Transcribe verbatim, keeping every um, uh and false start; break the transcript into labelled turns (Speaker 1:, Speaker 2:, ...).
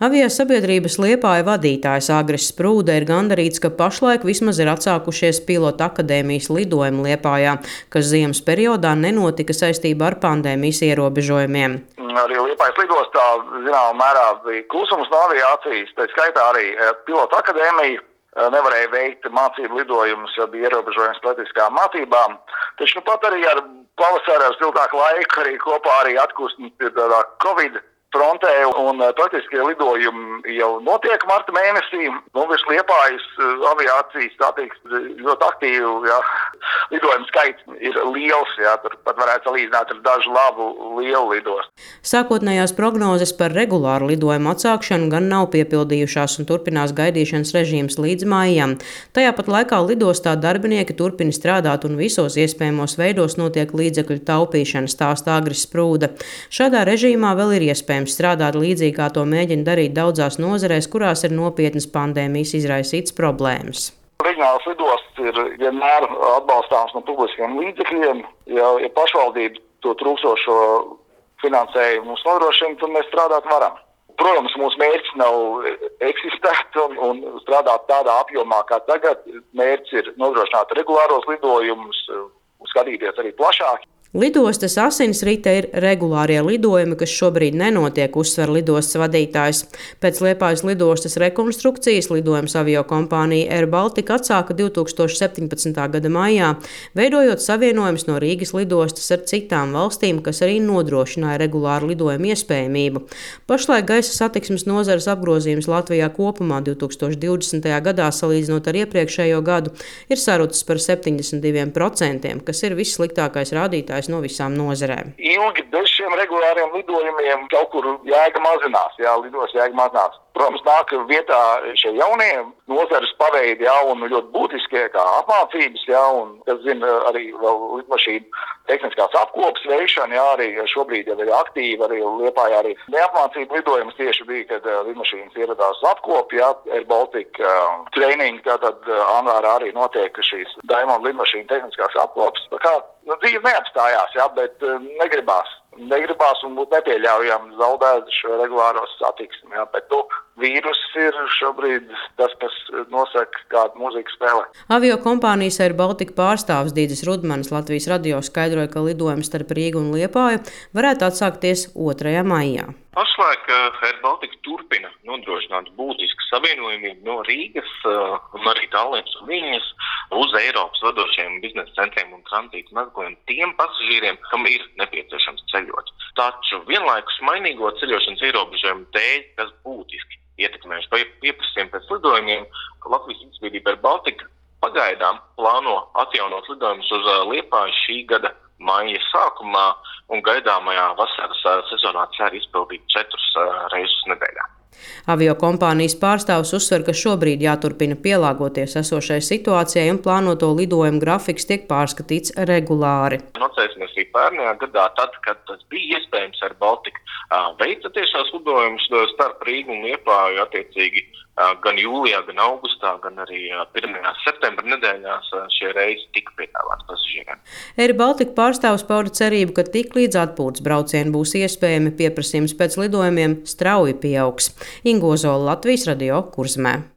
Speaker 1: Aviosabiedrības Liepāja vadītājs Agris Sprūde ir gandarīts, ka pašlaik vismaz ir atsākušies pilota akadēmijas lidojumi Liepājā, kas ziemas periodā nenotika saistībā ar pandēmijas ierobežojumiem.
Speaker 2: Arī Liepājas lidostā zināmā mērā bija klusums no aviācijas, tā skaitā arī pilota akadēmija nevarēja veikt mācību lidojumus, jo bija ierobežojums praktiskām mācībām. Taču nu pat arī ar pavasarī, ar siltāku laiku, arī kopā arī atkustināt tādā Covid frontē, un praktiski lidojumi jau notiek marta mēnesī. Nu, virs Liepājas aviācijas satiksmes ļoti aktīvi, jā. Lidojumu skaits ir liels, jā, tur pat varētu salīdzināt ar dažu labu lielu lidostu.
Speaker 1: Sākotnējās prognozes par regulāru lidojumu atsākšanu gan nav piepildījušās un turpinās gaidīšanas režīms līdz maijam. Tajā pat laikā lidostā darbinieki turpina strādāt un visos iespējamos veidos notiek līdzekļu taupīšana, stāsta Agris Sprūde. Šādā režīmā vēl ir iespējams strādāt līdzīgi, kā to mēģina darīt daudzās nozarēs, kurās ir nopietnas pandēmijas izraisītas problēmas.
Speaker 2: Reģionālās lidostas ir vienmēr atbalstāms no publiskiem līdzekļiem. Ja, ja pašvaldība to trūkstošo finansējumu mums nodrošina, tad mēs strādāt varam. Protams, mūsu mērķis nav eksistēt un, un strādāt tādā apjomā kā tagad. Mērķis ir nodrošināt regulāros lidojumus, skatīties arī plašāk.
Speaker 1: Lidostas asinsrite ir regulārie lidojumi, kas šobrīd nenotiek, uzsver lidostas vadītājs. Pēc Liepājas lidostas rekonstrukcijas lidojums aviokompānija Air Baltica atsāka divi tūkstoši septiņpadsmitā gada maijā, veidojot savienojumus no Rīgas lidostas ar citām valstīm, kas arī nodrošināja regulāru lidojumu iespējamību. Pašlaik gaisa satiksmes nozares apgrozījums Latvijā kopumā divi tūkstoši divdesmitajā gadā, salīdzinot ar iepriekšējo gadu, ir sarucis par septiņdesmit diviem procentiem, kas ir vissliktākais rādītājs no visām nozarēm.
Speaker 2: Ilgi bez šiem regulāriem lidojumiem kaut kur jēga mazinās, jā, lidos jēga mazinās. Protams, nāk vietā šie jaunie nozares paveidi, jā, un ļoti būtiskie kā apmācības, jā, un, kas zina, arī vēl lidmašīnu tehniskās apkopas veikšana, jā, arī šobrīd jau ir aktīva, arī Liepājā arī neapmācība lidojums tieši bija, kad lidmašīnas ieradās uz apkopu, jā, Air Baltica uh, training, tātad uh, Anvārā arī notiek šīs Diamond lidmašīnu tehniskās apkopas. Tā kā nu, dzīve neapstājās, jā, bet uh, negribās. Negribās un būtu nepieļaujami zaudēt šo regulāro satiksmi, jā, bet tu vīrus ir šobrīd tas, kas nosaka, kādu mūziku spēlē.
Speaker 1: Aviokompānijas Air Baltica pārstāvis Dīdzis Rudmanis Latvijas radio skaidroja, ka lidojums starp Rīgu un Liepāju varētu atsākties otrajā maijā.
Speaker 3: Pašlaik Air Baltica turpina nodrošināt būtisku savienojumību no Rīgas un arī Tallinas un Viļņas uz Eiropas vadošajiem biznesa centriem un tranzīta mezgliem tiem pasažīriem, kam ir nepieciešams ceļot. Taču vienlaikus mainīgo ceļošanas ierobežojumu dēļ, kas būtiski ietekmējuši pieprasījumu pēc lidojumiem, Latvijas lidsabiedrība Air Baltica pagaidām plāno atjaunot lidojumus uz Liepāju šī gada maija sākumā un gaidāmajā vasaras sezonā cer izpildīt četrus reizus nedēļā.
Speaker 1: Aviokompānijas pārstāvis uzsver, ka šobrīd jāturpina pielāgoties esošai situācijai un plānoto lidojumu grafiks tiek pārskatīts regulāri.
Speaker 3: Nocēsimies arī pērnajā gadā, tad, kad tas bija iespējams ar Baltiku veica tiešās lidojumus starp Rīgu un Liepāju attiecīgi gan jūlijā, gan augustā, gan arī pirmajās septembra nedēļās šie reisi tika piedāvāti pasažieriem.
Speaker 1: Air Baltica pārstāvis pauda cerību, ka tik līdz atpūtas braucieni būs iespējami, pieprasījums pēc lidojumiem strauji pieaugs. Inga Ozola, Latvijas radio, Kurzemē.